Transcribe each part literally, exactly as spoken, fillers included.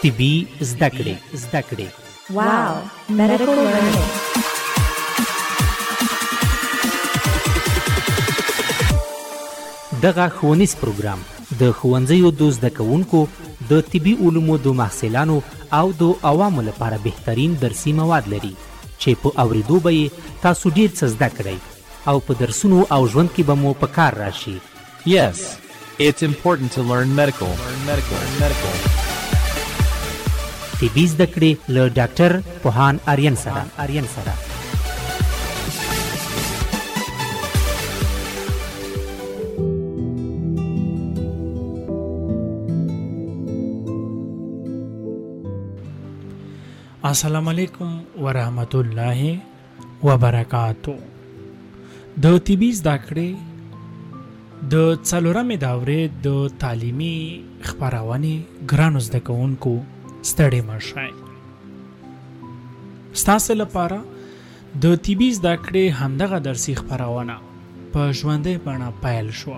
طبي زده کړې زده کړې واو medical learning. دغه ښوونیز پروګرام د ښوونځیو د زده کوونکو د طبي علومو د محصلانو او د عوامو لپاره بهترین درسي مواد لري چې په اوریدو به یې تاسو ډیر څه زده کړئ او په درسونو او ژوند کې به مو په کار راشي. Yes, it's important to learn medical. Learn medical. Learn medical. طبي زده کړې له ډاکټر پوهان آریان سره آریان سره السلام علیکم ورحمت الله وبرکاتو. د طبي زده کړې د څلورمې دورې د تعلیمي خپرونې ګرانو زده کوونکو ستړي مه شئ. ستاسو لپاره د طبي زده کړې همدغه درسي خپرونه په ژوندۍ بڼه پیل شوه.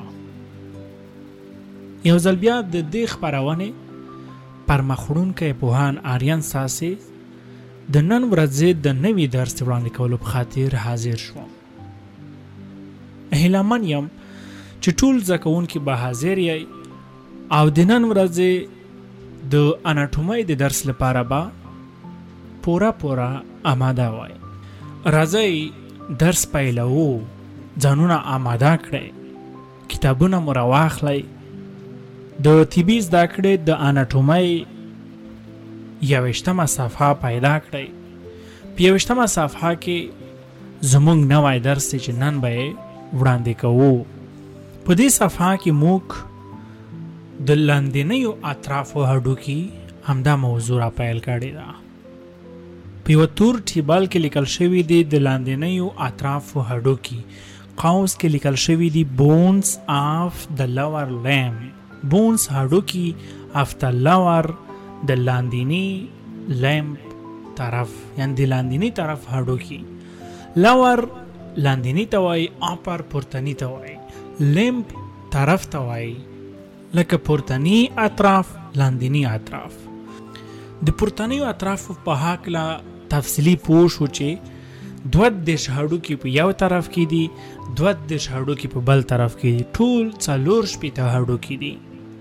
یو ځل بیا د دې خپرونې پرمخ وړونکی پوهان آریان ساسي د نن ورځې د نوي درس وړاندې کولو په خاطر حاضر شوم. هیله من یم چې ټول زده کوونکي به حاضر یئ او د نن ورځې د اناټومۍ د درس لپاره به پوره پوره آماده وای. راځئ درس پیلوو، ځانونه آماده کړئ، کتابونه مو راواخلئ، د طبي زده کړې د اناټومۍ یوویشتمه صفحه پیدا کړئ. په یوویشتمه صفحه کې زموږ نوی درس چې نن به یې وړاندې کوو. په دې صفحه کې موږ د لاندنیو اطرافو هډوکي همدا موضوع را پیل کړې ده. په یوه تور ټیبل کې لیکل شوي دي د لاندنیو اطرافو هډوکي. قوس کې لیکل شوي دي bones of the lower limb. bones هډوکي of the lower د لاندینی لیمب طرف، یعنی د لاندینی طرف هډوکي. لور لاندینی ته وایي، اپر پورتنی ته وایي، لیمب طرف ته وایي، لکه پورتنی اطراف لاندینی اطراف. د پورتنی اطراف په هکله تفصیلی پوه شو چې دوه دېرش هډوکي په یو طرف کې دي، دوه دېرش هډوکي په بل طرف کې دي، ټول څلور شپېته هډوکي دي.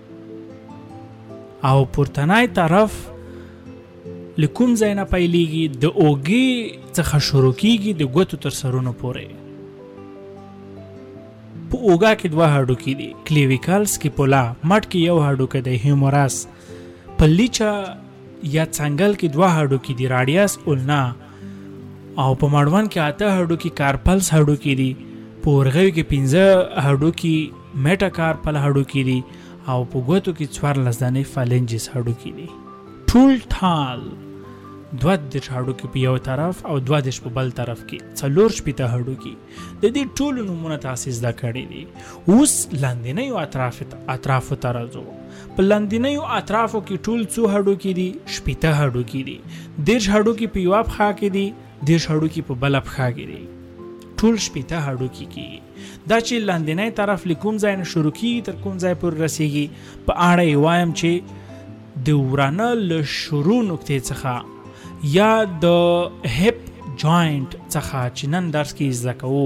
او پورتنی طرف له کوم ځای نه پیلیږي؟ د اوږې څخه شروع کیږي د ګوتو تر سرونو پورې. په اوږه کې دوه هډوکي دي، کلیویکل سکیپولا، مټ کې یو هډوکی دی، هیومورس. په لیچه یا څنګل کې دوه هډوکي دي، راډیاس اولنا. او په مړوند کې اته هډوکي کارپلس هډوکي دي. په ورغوي کې پنځه هډوکي میټاکارپل هډوکي دي. او په ګوتو کې څوارلس دانې فالنجز هډوکي دي. ټول ټال دوه دېرش هډوکي په یو طرف او دوه دېرش په بل طرف کې، څلور شپېته هډوکي. د دې ټولو نومونه تاسې زده کړي دي. اوس لاندنیو اطرافو ته راځو. په لاندنیو اطرافو کې ټول څو هډوکي دي؟ شپېته هډوکي دي. دېرش هډوکي په یوه پښه کې دي، دېرش هډوکي په بله پښه کې دي. ټول شپېته هډوکي کېږي. دا چې لاندنی طرف له کوم ځای نه شروع کېږي تر کوم ځای پورې رسېږي، په اړه یې وایم چې د ورانه له شروع نقطې څخه یا د هپ جوینټ څخه چې نن درس کې زده کوو،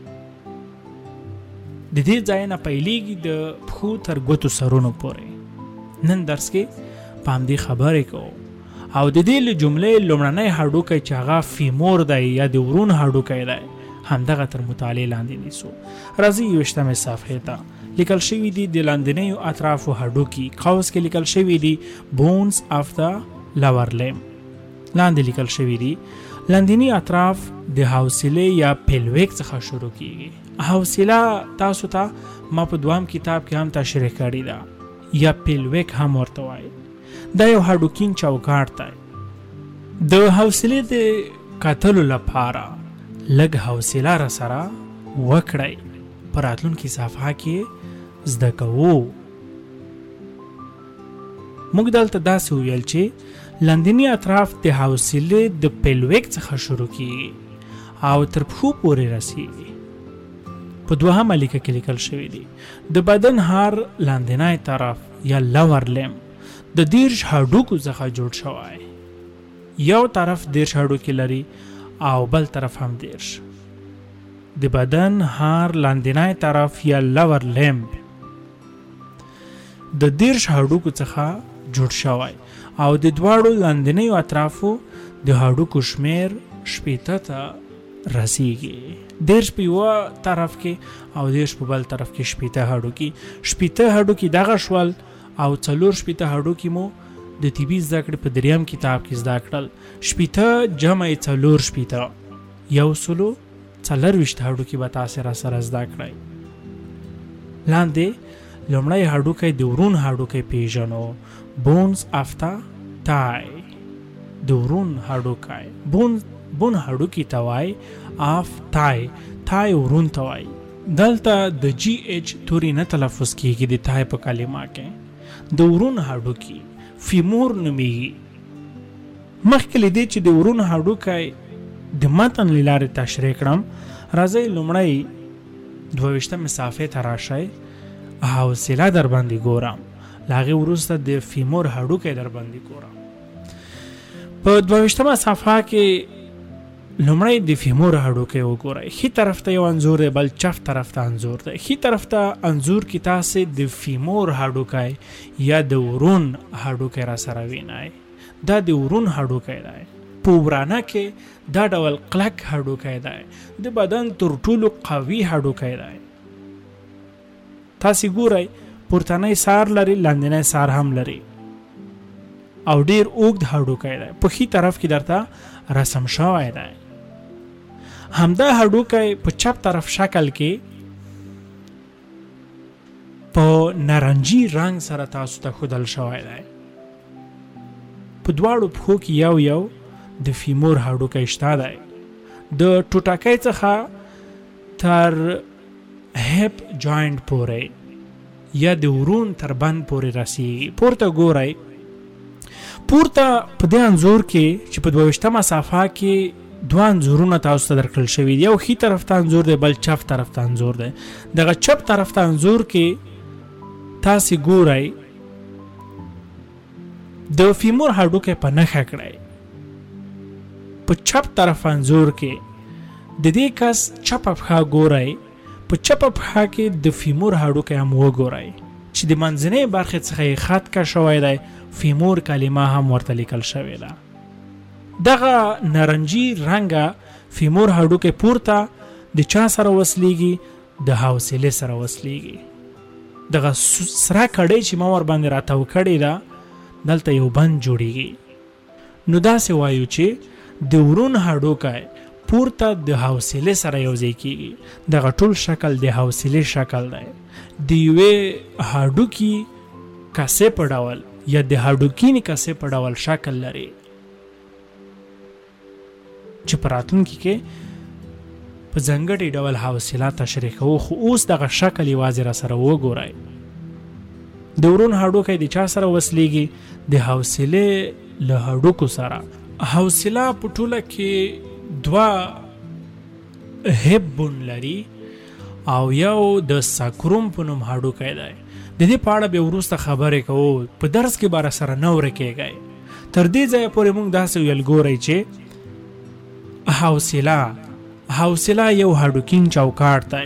د دې ځای نه پیلیږي د پښو تر ګوتو سرونو پورې. نن درس کې په همدې خبرې کوو. او د دې له جملې لومړنی هډوکی چې هغه فیمور دی یا د ورون هډوکی دی، همدغه تر مطالعې لاندې نیسو. راځئ یوویشتمې صفحې ته. لیکل شوي دي د لاندنیو اطرافو هډوکي. قوس کې لیکل شوي دي bones of the lower limb. لاندې لیکل شوي دي لاندنی اطراف د حوصلې یا پیلویک څخه شروع کیږي. حوصله تاسو ته ما په دوام کتاب کې هم تشریح کړې ده، یا پیلویک هم ورته وایي. دا یو هډوکین چوکاټ دی. د حوصلې د کتلو لپاره لږ حوصله را سره وکړئ. په راتلونکي صفحه کې زده کوو. موږ دلته داسې ویل چې لاندنی اطراف د حوصلې د پیلویک څخه شروع کیږي او تر پښو پورې رسیږي. په دوهمه لیکه کې لیکل شوی دی د بدن هر لاندنی طرف یا لور لیم د دیرش هډوکو څخه جوړ شوی. یو طرف دیرش هډوکي لري او بل طرف هم دیرش. د بدن هر لاندینی طرف یا لور لیمب د دیرش هډوکو څخه جوړ شوی او د دواړو لاندینیو اطرافو د هډوکو شمیر شپېته ته رسیږي. دیرش په یوه طرف کې او دیرش په بل طرف کې شپېته هډوکي. شپېته هډوکي دغه شول او څلور شپېته هډوکي مو د طبي زده کړې په دریم کتاب کې زده کړل. شپېته جمع څلور شپېته یو سلو څلرویشت هډوکي به تاسې را سره زده کړئ. لاندې لومړی هډوکی د ورون هډوکی پیژنو. بونز اف the thigh. د ورون هډوکی بون بون هډوکی ته وایي. اف تای تای ورون ته وایي. دلته د جی ایچ توري نه تلفظ کیږي د تای په کلمه کې. د ورون هډوکی فیمور نومیږي. مخکې له دې چې د ورون هډوکی د متن له لارې تشریح کړم، راځئ لومړی دوه ویشتمې صفحې ته راشئ. حوصله در باندې ګورم، له هغې وروسته د فیمور هډوکی در باندې ګورم. په دوه ویشتمه صفحه کې لومړی د فیمور هډوکی وګورئ. ښي طرف ته یو انځور دی، بل چپ طرف ته انځور دی. ښي طرف ته انځور کې تاسې د فیمور هډوکی یا د ورون هډوکی را سره وینئ. دا د ورون هډوکی دی. په ورانه کې دا ډول کلک هډوکی دی. د بدن تر ټولو قوي هډوکی دی. تاسې ګورئ پورتنی سار لري، لاندنی سار هم لري او ډیر اوږد هډوکی دی. په ښي طرف کې درته رسم شوی دی. همدا هډوکی په چپ طرف شکل کې په نارنجي رنګ سره تاسو ته ښودل شوی دی. په دواړو پښو کې یو یو د فیمور هډوکی شته دی. د ټوټکۍ څخه تر هپ جوینټ پورې یا د ورون تر بند پورې رسیږي. پورته ګورئ. پورته په دې انځور کې چې په دوه ویشتمه صفحه کې دوه انځورونه تاسو ته درکړل شوي دي. یو ښي طرف ته انځور دی، بل چپ طرف ته انځور دی. دغه چپ طرف ته انځور کې تاسې ګورئ د فیمور هډوکی په نښه کړئ. په چپ طرف انځور کې د دې کس چپه پښه ګورئ. په چپه پښه کې د فیمور هډوکی هم وګورئ چې د منځنۍ برخې څخه یې خط کش شوی دی. فیمور کلمه هم ورته لیکل شوې ده. دغه نارنجي رنګه فیمور هډوکی پورته د چا سره وصلیږي؟ د حوصلې سره وصلیږي. دغه سره کړۍ چې ما ور باندې راتاو کړې ده، دلته یو بند جوړیږي. نو داسې وایو چې د ورون هډوکی پورته د حوصلې سره یو ځای کیږي. دغه ټول شکل د حوصلې شکل دی. د یوې هډوکي کاسې په ډول یا د هډوکینې کاسې په ډول شکل لري چې په راتلونکي کې په ځانګړي ډول حوصله تشریح کوو. خو اوس دغه شکل یوازې را سره وګورئ. د ورون هډوکی د چا سره وصلیږي؟ د حوصلې له هډوکو سره. حوصله په ټوله کې دوه هپ بون لري او یو د ساکروم په نوم هډوکی دی. د دې په اړه بیا وروسته خبرې کوو. په درس کې به را سره نه ورکېږئ. تر دې ځایه پورې موږ داسې ویل ګورئ چې حوصله حوصله یو هډوکین چوکاټ دی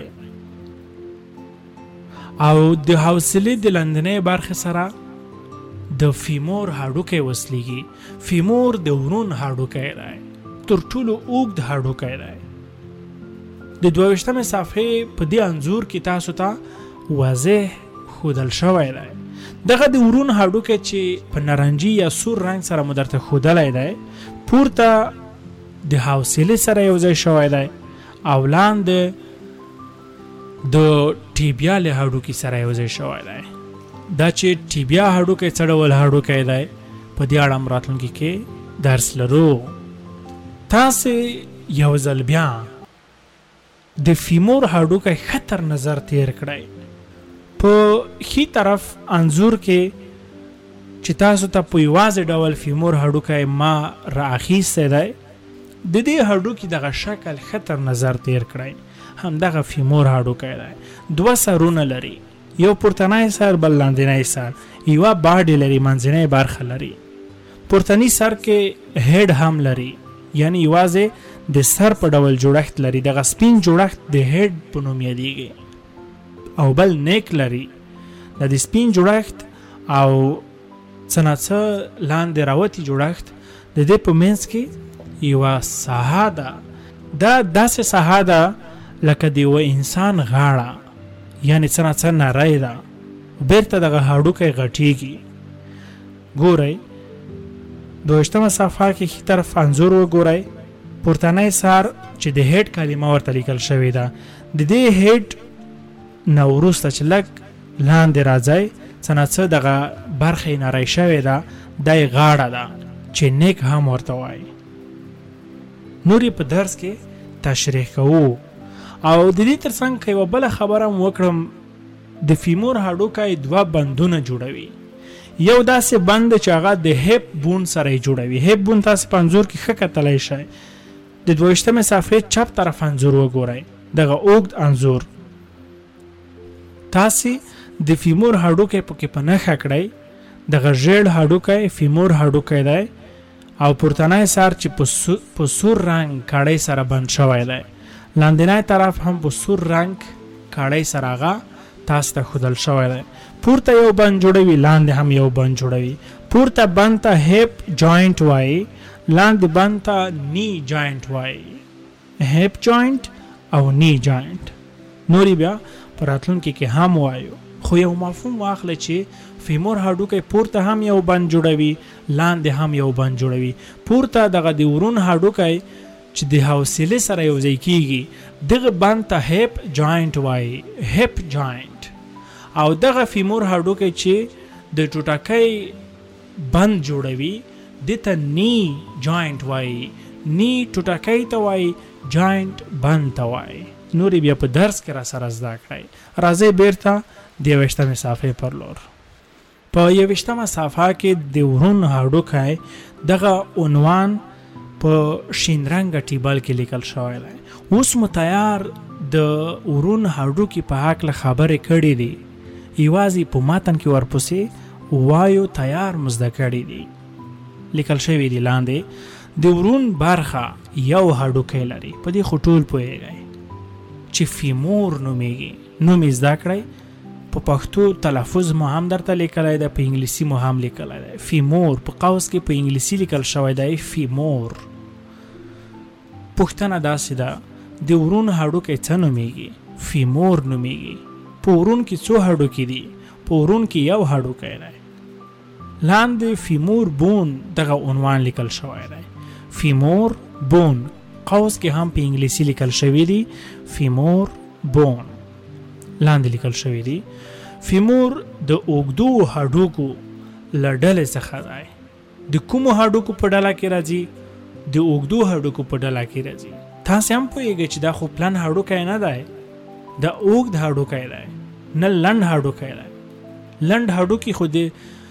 او د حوصلې د لاندنۍ برخې سره د فیمور هډوکی وصلیږي. فیمور د ورون هډوکی دی، تر ټولو اوږد هډوکی دی. د دوه ویشتمې صفحې په دې انځور کې تاسو ته واضح ښودل شوی دی. دغه د ورون هډوکی چې په نارنجي یا سور رنګ سره مو درته ښودلی دی، پورته د حوصلې سره یو ځای شوی دی او لاندې د ټیبیا له هډوکي سره یو ځای شوی دی. دا چې ټیبیا هډوکی څه ډول هډوکی دی، په دې اړه هم راتلونکي کې درس لرو. تاسې یو ځل بیا د فیمور هډوکی ښه تر نظر تیر کړئ. په ښي طرف انځور کې چې تاسو ته په یوازې ډول فیمور هډوکی ما رااخیستی دی، د دې هډوکي دغه شکل ښه تر نظر تیر کړئ. همدغه فیمور هډوکی دی. دوه سرونه لري، یو پورتنی سر بل لاندنی سر، یو باډي لري منځنی برخه لري. پورتنی سر کې هډ هم لري، یعنی یوازې د سر په ډول جوړښت لري. دغه سپین جوړښت د هډ په نوم یادیږي. او بل نیک لري. د دې سپین جوړښت او څناڅه لاندې راوتی جوړښت د دې په منځ کې یو ساحه ده. دا داسې ساحه ده لکه د یو انسان غاړه، یعنی څناڅه نری ده. بیرته دغه هډوکی غټیږي. ګورئ دویشتمه صفحه کې ښي طرف انځور وګورئ. پورتنی سر چې د هډ کلمه ورته لیکل شوې ده، د دې هډ نه وروسته چې لږ لاندې راځئ څناڅه دغه برخه یې نری شوې ده، دا یې غاړه ده چې نیک هم ورته وایي. نور یې په درس کې تشریح کوو. او د دې ترڅنګ که یوه بله خبره م وکړم، د فیمور هډوکی دوه بندونه جوړوي. یو داسې بند چې هغه د هیپ بون سره یې جوړوي. هیپ بون تاسې په انځور کې ښه کتلی شئ. د دویشتمې صفحې چپ طرف انځور وګورئ، دغه اوږد انځور. تاسې د فیمور هډوکی پکې په نښه کړئ. دغه ژیړ هډوکی فیمور هډوکی دی او پورتنی سر چې په سور رنګ کاړۍ سره بند شوی دی. لاندنی طرف هم په سور رنګ کاړۍ سره هغه تاسو ته ښودل شوی دی. پورته یو بند جوړوي، لاندې هم یو بند جوړوي. پورته بند ته هیپ جوینټ وایي، لاندې بند ته نی جوینټ وایي. هیپ جوینټ او نی جوینټ نوري بیا په راتلونکي کې هم وایو. خو یو مفهوم واخله چې فیمور هډوکی پورته هم یو بند جوړوي، لاندې هم یو بند جوړوي. پورته دغه د ورون هډوکی چې د حوصلې سره یو ځای کیږي، دغه بند ته هیپ جوینټ وایي، هیپ جوینټ. او دغه فیمور هډوکی چې د ټوټکۍ بند جوړوي، د ته نی جوینټ وایي. نی ټوټکۍ ته وایي، جوینټ بند ته وایي. نورې بیا په درس کې را سره زده کړئ. راځئ بیرته د یوویشتمې صفحې پر لور. په یوویشتمه صفحه کې د ورون هډوکی دغه عنوان په شین رنګه ټیبل کې لیکل شوی دی. اوس مو تیار د ورون هډوکي په هکله خبرې کړې دي. یوازې په متن کې ورپسې وایو تیار مو زده کړي دي. لیکل شوی دی لاندې د ورون برخه یو هډوکی لري. په دې خو ټول پوهیږئ چې فیمور نومیږي. نوم یې زده کړئ. په پښتو تلفظ مو هم درته لیکلی دی، په انګلیسي مو هم لیکلی دی. فیمور په قوس کې په انګلیسي لیکل شوی دی فیمور. پوښتنه داسې ده د ورون هډوکی څه نومیږي؟ فیمور نومیږي. په ورون کې څو هډوکي دي؟ په ورون کې یو هډوکی دی. لاندې فیمور بون دغه عنوان لیکل شوی دی. فیمور بون قوس کې هم په انګلیسي لیکل شوی دی فیمور بون. لاندې لیکل شوی دی فیمور د اوږدو هډوکو له ډلې څخه دی. د کومو هډوکو په ډله کې راځي؟ د اوږدو هډوکو په ډله کې راځي. تاسې هم پوهیږئ چې دا خو پلن هډوکی نه دی، دا اوږد هډوکی دی، نه لنډ هډوکی دی. لنډ هډوکي خو د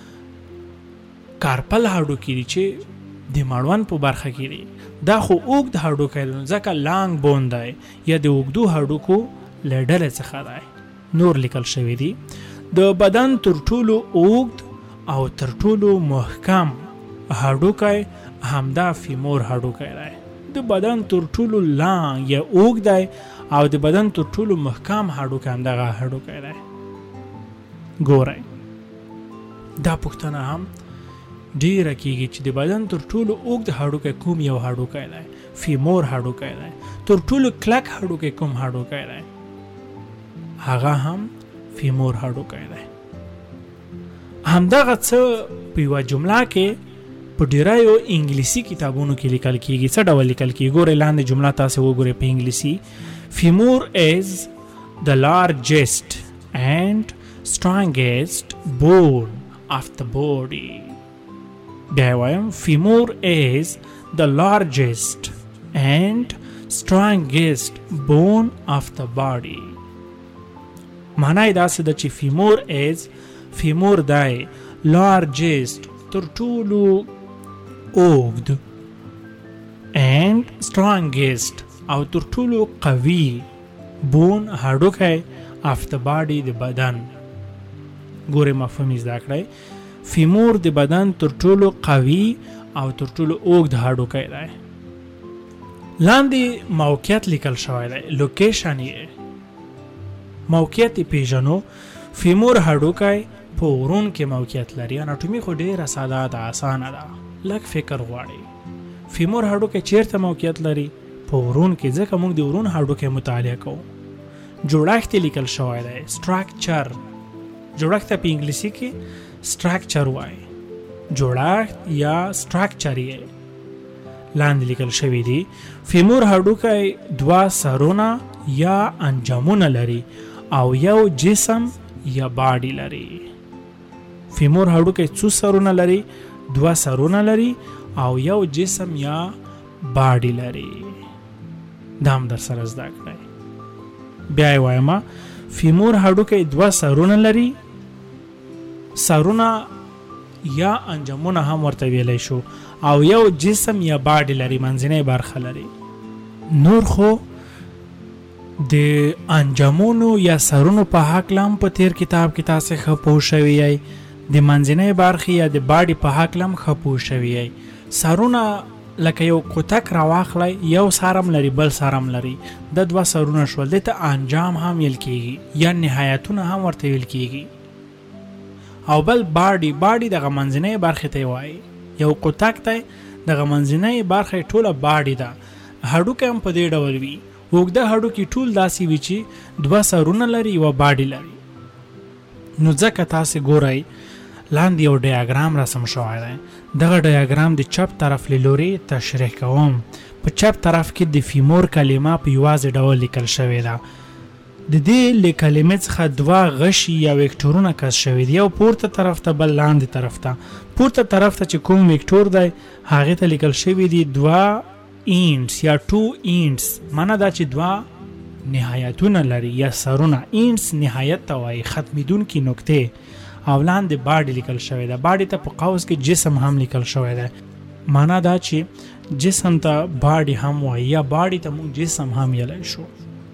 کارپل هډوکي دي چې د مړوند په برخه کې دي. دا خو اوږد هډوکی دی، ځکه لانګ بون دی یا د اوږدو هډوکو له ډلې څخه دی. نور لیکل شوی دی د بدن تر ټولو اوږد او تر ټولو محکم هډوکی همدا فیمور هډوکی دی. د بدن تر ټولو لانګ یا اوږد دی او د بدن تر ټولو محکم هډوکی همدغه هډوکی دی. ګورئ دا پوښتنه هم ډیره کیږي چې د بدن تر ټولو اوږد هډوکی کوم یو هډوکی دی؟ فیمور هډوکی دی. تر ټولو کلک هډوکی کوم هډوکی دی؟ هغه هم فیمور هډوکی دی. همدغه څه په یوه جمله کې په ډیرایو انګلیسي کتابونو کې لیکل کیږي. څه ډول لیکل کیږي؟ ګورئ لاندې جمله تاسې وګورئ په انګلیسي. فیمور is the largest and strongest bone of the body. بیا وایم فیمور is the largest and strongest bone of the body. معنی داسې ده چې فیمور is فیمور دی largest تر ټولو اوږد and strongest او تر ټولو قوي bone هډوکی of the body د بدن ګوره مفهوم زده کړئ. فیمور د بدن تر ټولو قوي او تر ټولو اوږد هډوکی دی. لاندې موقعیت لیکل شوی دی، لوکیشن یې موقعیت یې پیژنو. فیمور هډوکی په ورون کې موقعیت لري. اناټومي خو ډېره ساده ده، اسانه ده، لږ فکر غواړي. فیمور هډوکی چیرته موقعیت لري؟ په ورون کې، ځکه موږ د ورون هډوکی مطالعه کوو. جوړښت یې لیکل شوی دی، سټراکچر. جوړښت په انګلیسي کې سټراکچر وایي. جوړښت یا سټراکچر یې لاندې لیکل شوی دی. فیمور هډوکی دوه سرونه یا انجامونه لري او یو جسم یا باډي لري. فیمور هډوکی څو سرونه لري؟ دوه سرونه لري او یو جسم یا باډي لري. دا هم در سره زده کړئ. بیا یې وایم، فیمور هډوکی دوه سرونه لري، سرونه یا انجامونه هم ورته ویلی شو، او یو جسم یا باډي لري، منځنۍ برخه لري. نور خو د انجامونو یا سرونو په هکله هم په تیر کتاب کې تاسې ښه پوه شوي یئ، د منځنۍ برخې یا د باډي په هکله هم ښه پوه شوي یئ. سرونه لکه یو کوتک راواخلی، یو سر هم لري بل سر هم لري، د دوه سرونه شول. دې ته انجام هم ویل کېږي یا نهایتونه هم ورته ویل کېږي. او بل باډي، باډي دغه منځنۍ برخې ته یې وایي. یو کوتک دی، دغه منځنۍ برخه ټوله باډي ده. هډوکی هم په دې ډول وي. اوږده هډوکي ټول داسې وي چې دوه سرونه لري، یوه باډي لري. نو ځکه تاسې ګورئ لاندې یو ډیاګرام رسم شوی دی. دغه ډیاګرام د چپ طرف له لورې تشریح کوم. په چپ طرف کې د فیمور کلمه په یوازې ډول لیکل شوې ده. د دې له کلمې څخه دوه غشي یا ویکټورونه کش شوي دي، یو پورته طرف ته بل لاندې طرف ته. پورته طرف ته چې کوم ویکټور دی هغې ته لیکل شوي دي دوه اینډس یا ټو اینډس، معنا دا چې دوه نهایتونه لري یا سرونه. اینډس نهایت ته وایي، ختمیدونکي نقطې. او لاندې باډي لیکل شوی ده. باډي ته په قوس کې جسم هم لیکل شوی ده، معنا دا چې جسم ته باډي هم وایي یا باډي ته موږ جسم هم ویلی شو.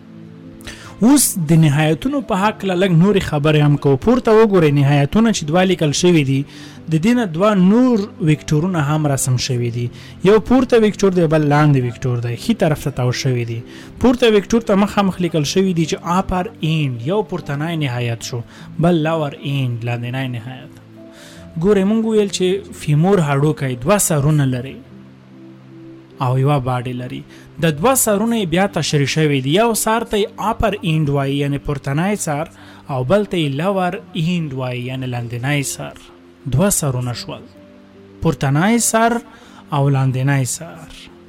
اوس د نهایتونو په هکله لږ نورې خبرې هم کوو. پورته وګورئ نهایتونه چې دوه لیکل شوي دي، د دې نه دوه نور ویکټورونه هم رسم شوي دي. یو پورته ویکټور دی، بل لاندې ویکټور دی، ښي طرف ته تاو شوي دي. پورته ویکټور ته مخامخ لیکل شوي دي چې اپر اینډ، یو پورتنی نهایت شو، بل لور اینډ، لاندنی نهایت. ګورئ موږ ویل چې فیمور هډوکی دوه سرونه لري او یوه باډي لري. د دوه سرونه بیا تشریح شوي دي. یو سر ته اپر اینډ وایي یعنی پورتنی سر، او بل ته لور اینډ وایي یعنی لاندنی سر. دوه سرونه شول، پورتنی سر او لاندنی سر.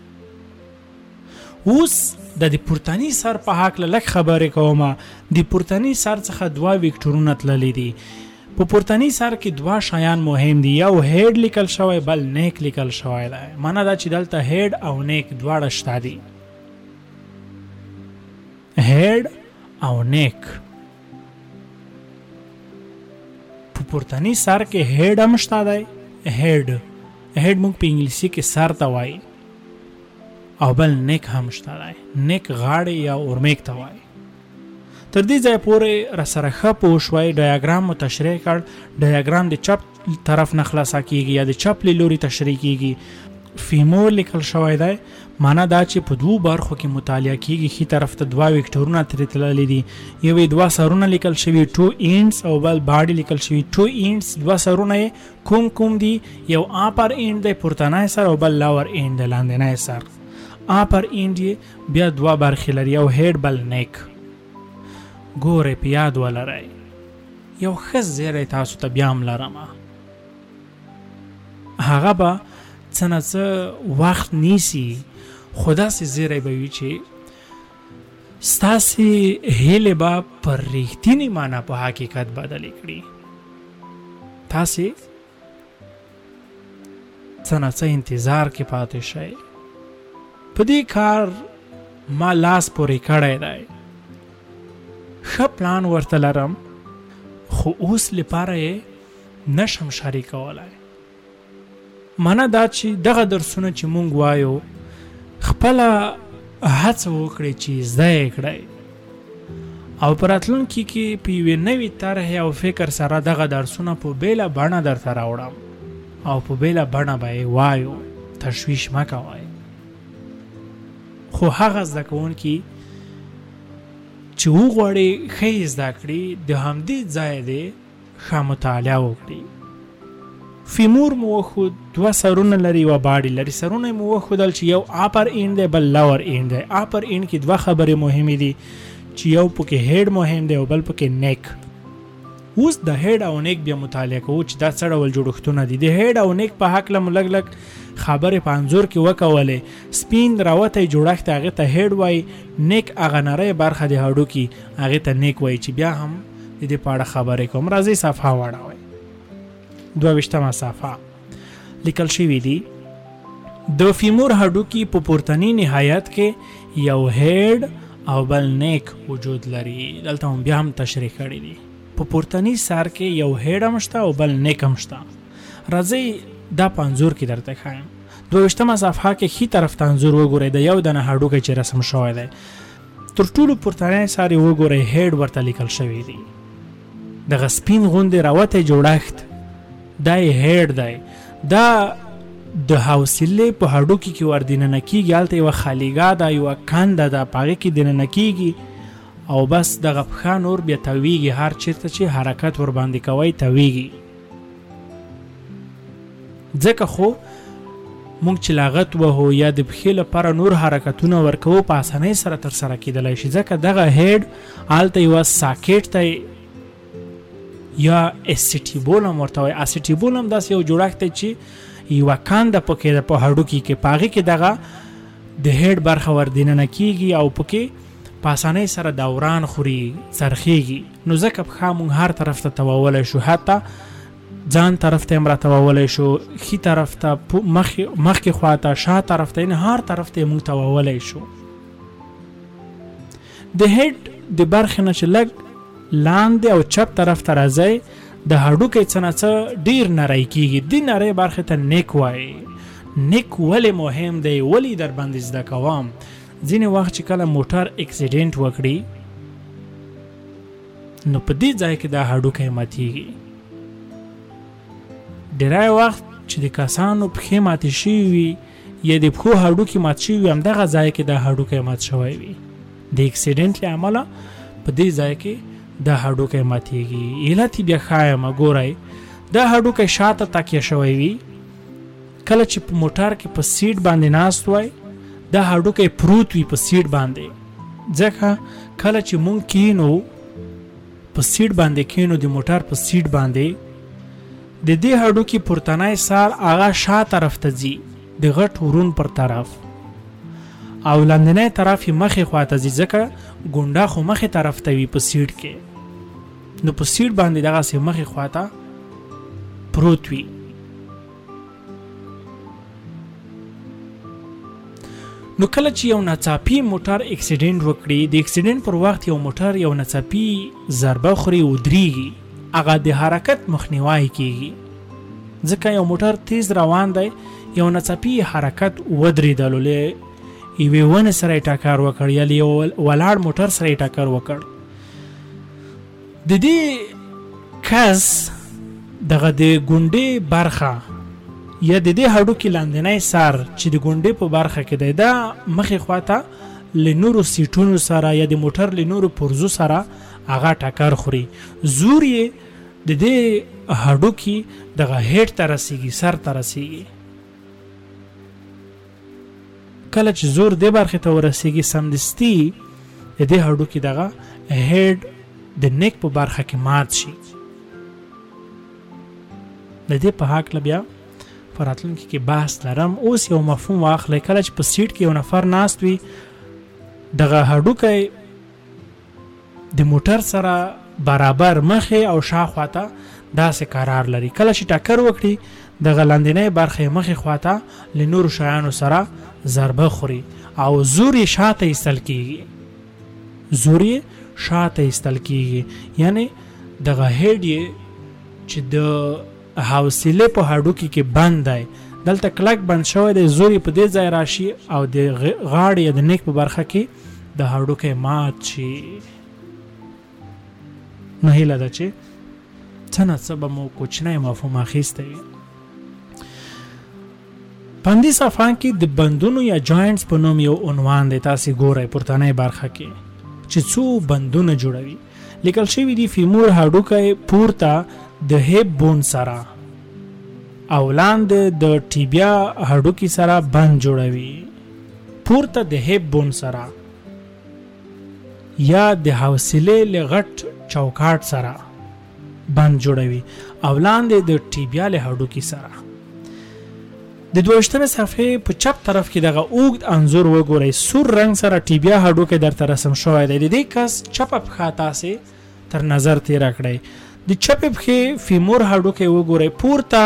اوس د دې پورتنی سر په هکله لږ خبرې کوم. د پورتنی سر څخه دوه ویکټورونه تللي دي. په پورتنی سر کې دوه شیان مهم دي، یو هیډ لیکل شوی، بل نیک لیکل شوی دی. معنا دا چې دلته هیډ او نیک دواړه شته دي. هیډ او نیک. په پورتنی سر کې هیډ هم شته دی. هیډ هیډ موږ په انګلیسي کې سر ته وایي، او بل نیک هم شته دی. نیک غاړې یا اورمیک ته وایي. تر دې ځای پورې راسره ښه پوه شوئ. ډیاګرام مو تشریح کړ. ډیاګرام د چپ طرف نه خلاصه کیږي یا د چپ له لوري تشریح کیږي. فیمور لیکل شوی دی، معنا دا چې په دوو برخو کې مطالعه کیږي. ښي طرف ته دوه ویکټورونه ترې تللي دي، یو یې دوه سرونه لیکل شوي ټو اینډس، او بل باډي لیکل شوي ټو اینډس. دوه سرونه یې کوم کوم دي؟ یو اپر اینډ دی پورتنی سر، او بل لور اینډ دی لاندنی سر. اپر اینډ یې بیا دوه برخې لري، یو هیډ بل نیک. ګورئ په یاد ولرئ، یو ښه زیری تاسو ته بیا هم لرم. هغه به څه نه څه وخت نیسي، خو داسې زیری به وي چې ستاسې هیلې به پر رښتینې معنا په حقیقت بدلې کړي. تاسې څه نه څه انتظار کې پاتې شئ. په دې کار ما لاس پورې کړی دی. ښه پلان ورته لرم، خو اوس لپاره یې نشم شریکولی. معنا دا چې دغه درسونه چې مونږ وایو خپله هڅه وکړئ چې زده یې کړئ، او پراتلونکي کې په یوې نوې طرح او فکر سره دغه درسونه په بیله بڼه درته راوړم او په بیله بڼه به یې وایو، تشویش مه کوئ. خو هغه زده کوونکي چې وغواړي ښه یې زده کړي د همدې ځای دی ښه مطالعه وکړي. فیمور مو وښود دوه سرونه لري یوه باډي لري. سرونه یې مو وښودل چې یو اپر اینډ دی بل لور اینډ دی. اپر اینډ کې دوه خبرې مهمې دي چې یو پکې هیډ مهم دی او بل پکې نیک. اوس د هیډ او نیک بیا مطالعه کوو چې دا څه ډول جوړښتونه دي. د هیډ او نیک په هکله مو لږ لږ خبرې په انځور کې وکولې. سپین راوتی جوړښت هغې ته هیډ وایي، نیک هغه نری برخه د هډوکي هغې ته نیک وایي چې بیا هم د دې په اړه خبرې کوم. راځئ صفحه واړوئ. دوه ویشتمه صفحه لیکل شوي دي د فیمور هډوکي په پورتني نهایت کې یو هیډ او بل نیک وجود لري. دلته هم بیا هم تشریح کړي دي. په پورتني سر کې یو هیډ هم شته او بل نیک هم شته. راځئ دا په انځور کې درته ښایم. دوه ویشتمه صفحه کې ښي طرف ته انځور وګورئ د یو دانه هډوکی چې رسم شوی دی. تر ټولو پورتنی سر یې وګورئ، هیډ ورته لیکل شوی دی. دغه سپین غوندې راوتی جوړښت دا یې هیډ دی. دا د حوصلې په هډوکي کې ور دننه کېږي. هلته یوه خالیګاه ده، یوه کنده ده، په هغې کې دننه کېږي او بس دغه پښه نور بیا تویږي. هر چېرته چې حرکت ور باندې کوئ تویږي. ځکه خو مونږ چې لاغت وهو یا د پښې لپاره نور حرکتونه ورکوو په اسانۍ سره ترسره کېدلی شي. ځکه دغه هیډ هلته یوه ساکټ ته یا اسټیبول هم ورته وایي. اسټیبول هم داسې یو جوړښت دی چې یوه کنده پکې ده په هډوکي کې، په هغې کې دغه د هیډ برخه ور دننه کېږي او پکې په اسانۍ سره دوران خوري، څرخېږي. نو ځکه پښه مونږ هر طرف ته توولی شو، حتی ځان طرف ته هم را توولی شو، ښي طرف ته، مخکې خوا ته، شا طرف ته، یعنې هر طرف ته یې مونږ توولی شو. د هیډ د برخې نه چې لږ لاندې او چپ طرف ته راځئ د هډوکی څه نه څه ډېر نری کېږي. دې نری برخې ته نیک وایي. نیک ولې مهم دی؟ ولې در باندې زده کوم؟ ځینې وخت چې کله موټر اکسیډنټ وکړي نو په دې ځای کې دا هډوکی ماتېږي. ډېری وخت چې د کسانو پښې ماتې شوي وي یا د پښو هډوکي مات شوي وي همدغه ځای کې دا هډوکی مات شوی وي. د اکسیډنټ له امله په دې ځای کې دا هډوکی ماتېږي. علت یې بیا ښایم، ګورئ دا هډوکی شاته تکیه شوی وي. کله چې په موټر کې په سیټ باندې ناست وای دا هډوکی پروت وي په سیټ باندې. ځکه کله چې مونږ کینو په سیټ باندې کینو د موټر په سیټ باندې د دې هډوکي پورتنی سر هغه شا طرف ته ځي د غټ ورون پر طرف او لاندنی طرف یې مخې خوا ته ځي. ځکه ګونډه خو مخې طرف ته وي په سیټ کې، نو په سیټ باندې دغسې مخې خوا ته پروت وي. نو کله چې یو ناڅاپي موټر اکسیډنټ وکړي، د اکسیډنټ پر وخت یو موټر یو ناڅاپي ضربه خوري ودرېږي، هغه د حرکت مخنیوی کېږي. ځکه یو موټر تیز روان دی، یو ناڅاپي حرکت ودرېدلو، له یوې ونې سره یې ټکر وکړ یا له یو ولاړ موټر سره یې ټکر وکړ. د دې کس دغه د ګونډې برخه یا د دې هډوکي لاندنی سر چې د ګونډې په برخه کې دی دا مخې خواته له نورو سیټونو سره یا د موټر له نورو پرزو سره هغه ټکر خوري. زور یې د دې هډوکي دغه هیډ ته رسیږي، سر ته رسیږي. کله چې زور دې برخې ته ورسیږي سمدستي د دې هډوکي دغه هیډ د نیک په برخه کې مات شي. د دې په هکله بیا په راتلونکي کې بحث لرم. اوس یو مفهوم واخلئ، کله چې په سیټ کې یو نفر ناست وي دغه هډوکی د موټر سره برابر مخې او شاخواته داسې قرار لري. کله چې ټکر وکړي دغه لاندنۍ برخه مخې خواته له نورو شیانو سره ضربه خوري او زور یې شاته ایستل کېږي. زور یې شاته ایستل کېږي، یعنی دغه هیډ یې چې د حوصلې په هډوکي کې بند دی، دلته کلک بند شوی دی، زور یې په دې ځای راشي او د غاړې یا د نیک په برخه کې د هډوکی مات شي. نو هیله ده چې څه نه څه به مو کوچنی مفهوم اخیستی وي. په همدې صفحه کې د بندونو یا جاینټس په نوم یو عنوان دی، تاسې ګورئ پورتنۍ برخه کې چې څو بندونه جوړوي. لیکل شوي دي فیمور هډوکی پورته د هیپ بون سره او لاندې د ټیبیا هډوکی سره بند جوړوي. پورته د هیپ بون سره یا د حوصلې له غټ چوکاټ سره بند جوړوي او لاندې د ټیبیا له هډوکی سره. د دویشتمې صفحې په چپ طرف کې دغه اوږد انځور وګورئ. سور رنګ سره ټیبیا هډوکی درته رسم شوی دی. د دې کس چپه پښه تاسې تر نظر تیره کړئ. د چپې پښې فیمور هډوکی وګورئ پورته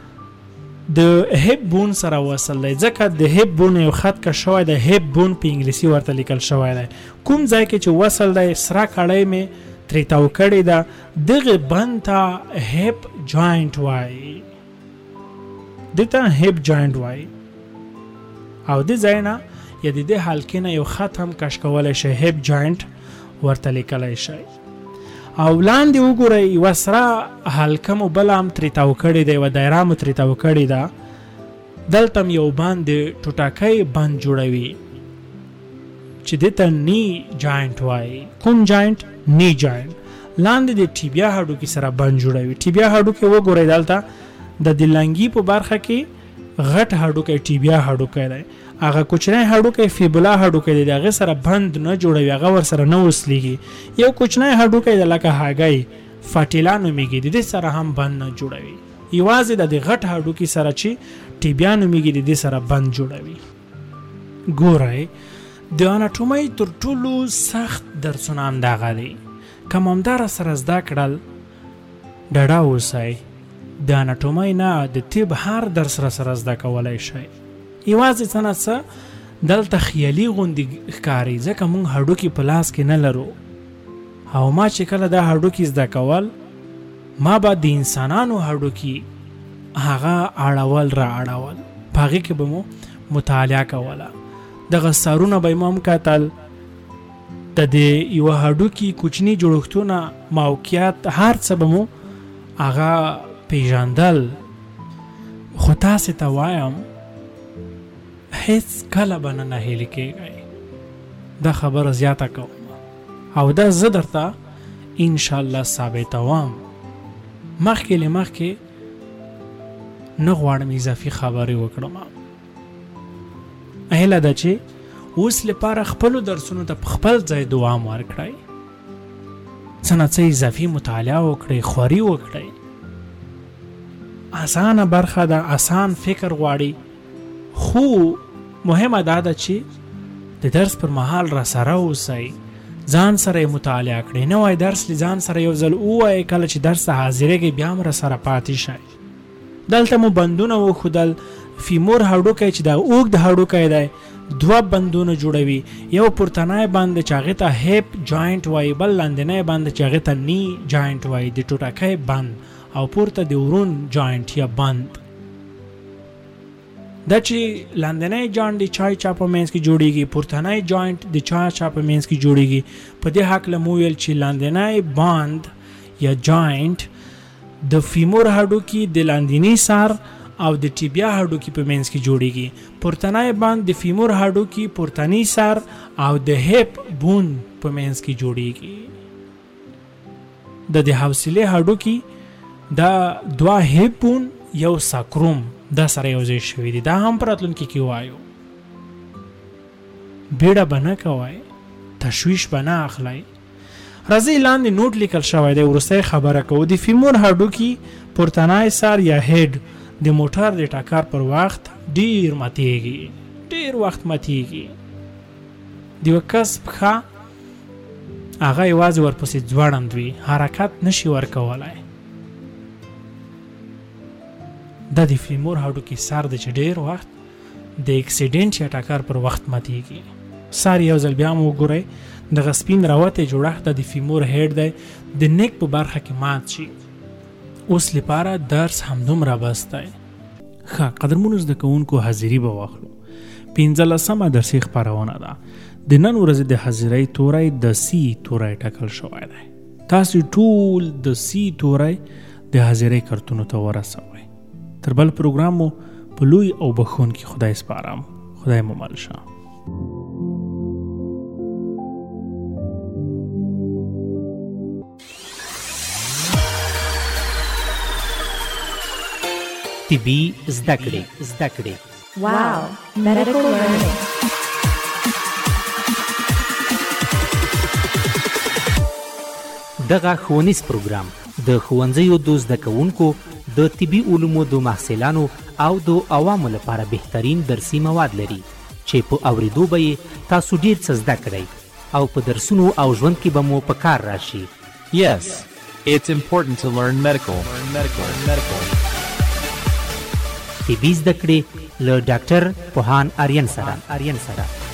د هیپ بون سره وصل دی، ځکه د هیپ بون یو خط کش شوی دی. هیپ بون په انګلیسي ورته لیکل شوی دی. کوم ځای کې چې وصل دی سره کړۍ مې ترې تاو کړې ده، دغه بند ته هیپ جاینټ وایي. دته هیپ جاینټ وایي او د ځای نه یا د دې حلقې نه یو خط هم کش کولی شي، هیپ جاینټ ورته لیکلی شي. او لاندې وګورئ یوه سره حلقه مو بله هم ترې تاو کړې ده، یوه دایره مو ترې تاو کړې ده. دلته هم یو بند د ټوټاکۍ بند جوړوي چې دته نی جاینټ وایي. کوم جاینټ؟ نی جاینټ. لاندې د ټیبیا هډوکي سره بند جوړوي. ټیبیا هډوکی وګورئ دلته د د لنګي په برخه کې غټ هډوکی ټیبیا هډوکی دی، هغه کوچنی هډوکی فیبولا هډوکی دی، د هغې سره بند نه جوړوي، هغه ورسره نه وصلیږي. یو کوچنی هډوکی د لکه هګۍ فاټیلا نومیږي، د دې سره هم بند نه جوړوي. یوازې د دې غټ هډوکي سره چې ټیبیا نومیږي د دې سره بند جوړوي. ګورئ د اناټومۍ تر ټولو سخت درسونه همدغه دی. که همداره سره زده کړل ډډه اوسئ، د اناټومۍ نه د طب هر درس را سره زده کولی شئ. یوازې څه نه څه دلته خیالي غوندې ښکاري ځکه موږ هډوکي په لاس کې نه لرو. او ما چې کله دا هډوکي زده کول، ما به د انسانانو هډوکي هغه اړول را اړول، په هغې کې به مو مطالعه کوله. دغه سرونه به مو هم کتل، د دې یوه هډوکي کوچني جوړښتونه، موقعیت، هر څه به مو هغه پیژندل. خو تاسې ته وایم هیڅ کله به نه ناهیلي کېږئ. دا خبره زیاته کوم او دا زه درته انشاءالله ثابتوم. مخکې له مخکې نه غواړم اضافي خبرې وکړم. هیله ده چې اوس لپاره خپلو درسونو ته په خپل ځای دوام ورکړئ، څه نه څه اضافي مطالعه وکړئ، خواري وکړئ. اسانه برخه ده، اسان فکر غواړي، خو مهمه دا ده چې د درس پر مهال را سره اوسئ، ځان سره یې مطالعه کړئ. نوی درس له ځان سره یو ځل ووایئ، کله چې درس ته حاضرېږئ بیا هم را سره پاتې شئ. دلته مو بندونه وښودل. فیمور هډوکی چې دا اوږد هډوکی دی دوه بندونه جوړوي، یو پورتنی بند چې هغې ته هیپ جاینټ وایي، بل لاندنی بند چې هغې ته نی جاینټ وایي، د ټوټکۍ بند، او پورته د ورون جاینټ یا بند. دا چې لاندنی جاینټ د چا چا په منځ کې جوړیږي، پورتنی جاینټ د چا چا په منځ کې جوړیږي. په دې هکله مو ویل چې لاندنی بند یا جاینټ د فیمور هډوکي د لاندني سر او د ټیبیا هډوکي په منځ کې جوړیږي. پورتنی بند د فیمور هډوکي پورتنی سر او د هیپ بون په منځ کې جوړیږي. د د حوصلې هډوکي دا دوه هیپ بون یو ساکروم دا سره یو ځای شوي دي. دا هم په راتلونکي کې وایو. بیړه به نه کوئ، تشویش به نه اخلئ. راځئ لاندې نوټ لیکل شوی دی، وروستی خبره کوو. د فیمور هډوکي پورتنی سر یا هیډ د موټر د ټکر پر وخت ډیر ماتیږي، ډیر وخت ماتیږي. د یو کس پښه هغه یوازې ورپسې ځوړند وي، حرکت نشي ورکولی. دا د فیمور هډوکي سر دی چې ډیر وخت د اکسیډنټ یا ټکر پر وخت ماتیږي. سر یو ځل بیا هم وګورئ، دغه سپین راوتی جوړښت د فیمور هیډ دی، د نیک په برخه کې مات شي. اوس لپاره درس همدومره بس دی. ښه قدرمنو زده کوونکو، حاضري به واخلو. پنځلسمه درسي خپرونه ده. د نن ورځې د حاضرۍ توری د سی توری ټاکل شوی دی. تاسو ټول د سی توری د حاضرۍ کارتونو ته ورسوئ. تر بل پروګرام مو په لوی او بخښونکي خدای سپارم. خدای مو مل شه. طبي زده کړې زده کړې Wow, medical learning. دغه ښوونیز پروګرام د ښوونځیو د زده کوونکو د طبي علومو د محصلانو او د عوامو لپاره بهترین درسي مواد لري چې په اوریدو به یې تاسو ډیر څه زده کړئ او په درسونو او ژوند کې به مو په کار راشي. Yes, it's important to learn medical. Learn medical. Learn medical. طبي زده کړې له ډاکټر پوهان آریان سره آریان سره